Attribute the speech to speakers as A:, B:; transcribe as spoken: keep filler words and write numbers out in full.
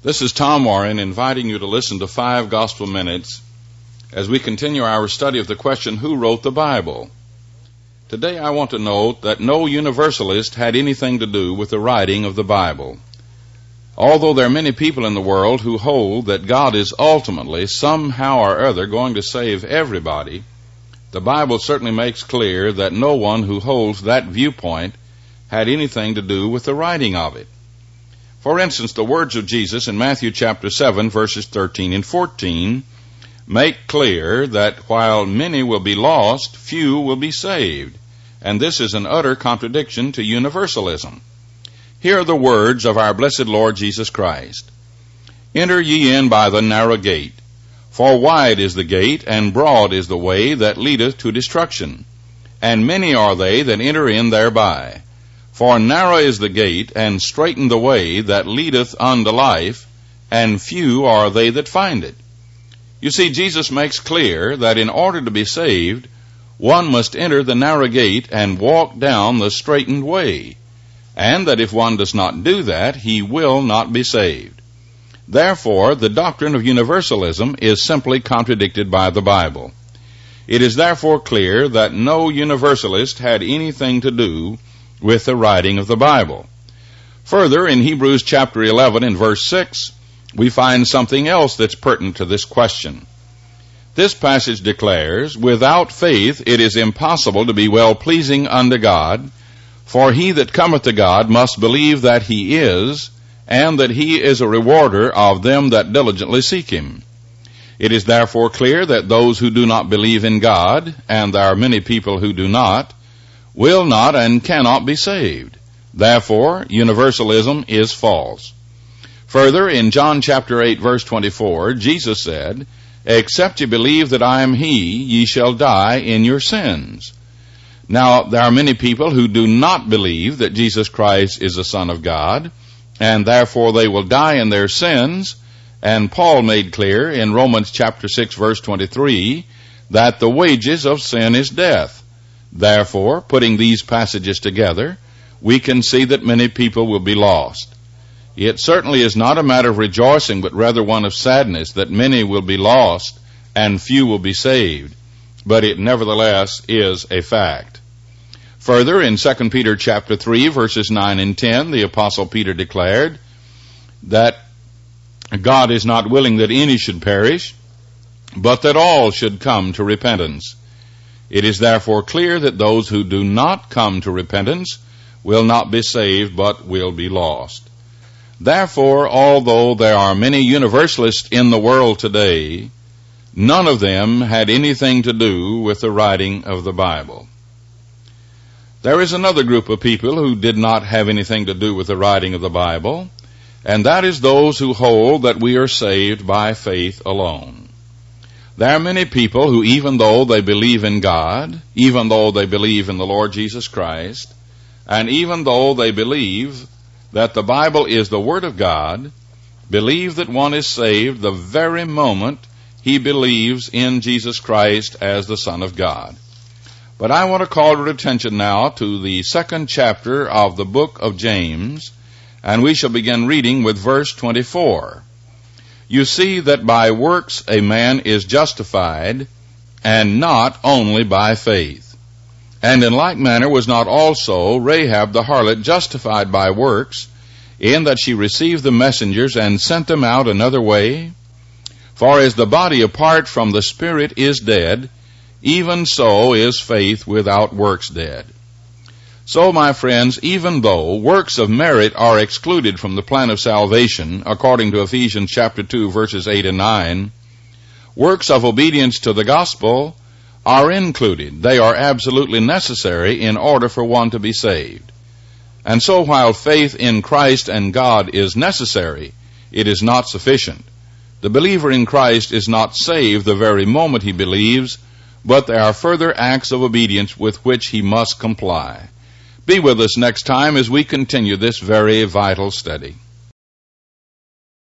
A: This is Tom Warren inviting you to listen to Five Gospel Minutes as we continue our study of the question, who wrote the Bible? Today I want to note that no universalist had anything to do with the writing of the Bible. Although there are many people in the world who hold that God is ultimately, somehow or other, going to save everybody, the Bible certainly makes clear that no one who holds that viewpoint had anything to do with the writing of it. For instance, the words of Jesus in Matthew chapter seven, verses thirteen and fourteen, make clear that while many will be lost, few will be saved. And this is an utter contradiction to universalism. Here are the words of our blessed Lord Jesus Christ. Enter ye in by the narrow gate, for wide is the gate, and broad is the way that leadeth to destruction, and many are they that enter in thereby. For narrow is the gate, and straiten the way that leadeth unto life, and few are they that find it. You see, Jesus makes clear that in order to be saved, one must enter the narrow gate and walk down the straitened way, and that if one does not do that, he will not be saved. Therefore, the doctrine of universalism is simply contradicted by the Bible. It is therefore clear that no universalist had anything to do with the writing of the Bible. Further, in Hebrews chapter eleven and verse six, we find something else that's pertinent to this question. This passage declares, without faith it is impossible to be well-pleasing unto God, for he that cometh to God must believe that he is, and that he is a rewarder of them that diligently seek him. It is therefore clear that those who do not believe in God, and there are many people who do not, will not and cannot be saved. Therefore, universalism is false. Further, in John chapter eight, verse twenty-four, Jesus said, except ye believe that I am he, ye shall die in your sins. Now, there are many people who do not believe that Jesus Christ is the Son of God, and therefore they will die in their sins, and Paul made clear in Romans chapter six, verse twenty-three, that the wages of sin is death. Therefore, putting these passages together, we can see that many people will be lost. It certainly is not a matter of rejoicing, but rather one of sadness that many will be lost and few will be saved. But it nevertheless is a fact. Further, in Second Peter chapter three, verses nine and ten, the Apostle Peter declared that God is not willing that any should perish, but that all should come to repentance. It is therefore clear that those who do not come to repentance will not be saved, but will be lost. Therefore, although there are many universalists in the world today, none of them had anything to do with the writing of the Bible. There is another group of people who did not have anything to do with the writing of the Bible, and that is those who hold that we are saved by faith alone. There are many people who, even though they believe in God, even though they believe in the Lord Jesus Christ, and even though they believe that the Bible is the Word of God, believe that one is saved the very moment he believes in Jesus Christ as the Son of God. But I want to call your attention now to the second chapter of the book of James, and we shall begin reading with verse twenty-four. You see that by works a man is justified, and not only by faith. And in like manner was not also Rahab the harlot justified by works, in that she received the messengers and sent them out another way? For as the body apart from the spirit is dead, even so is faith without works dead. So, my friends, even though works of merit are excluded from the plan of salvation, according to Ephesians chapter two, verses eight and nine, works of obedience to the gospel are included. They are absolutely necessary in order for one to be saved. And so, while faith in Christ and God is necessary, it is not sufficient. The believer in Christ is not saved the very moment he believes, but there are further acts of obedience with which he must comply. Be with us next time as we continue this very vital study.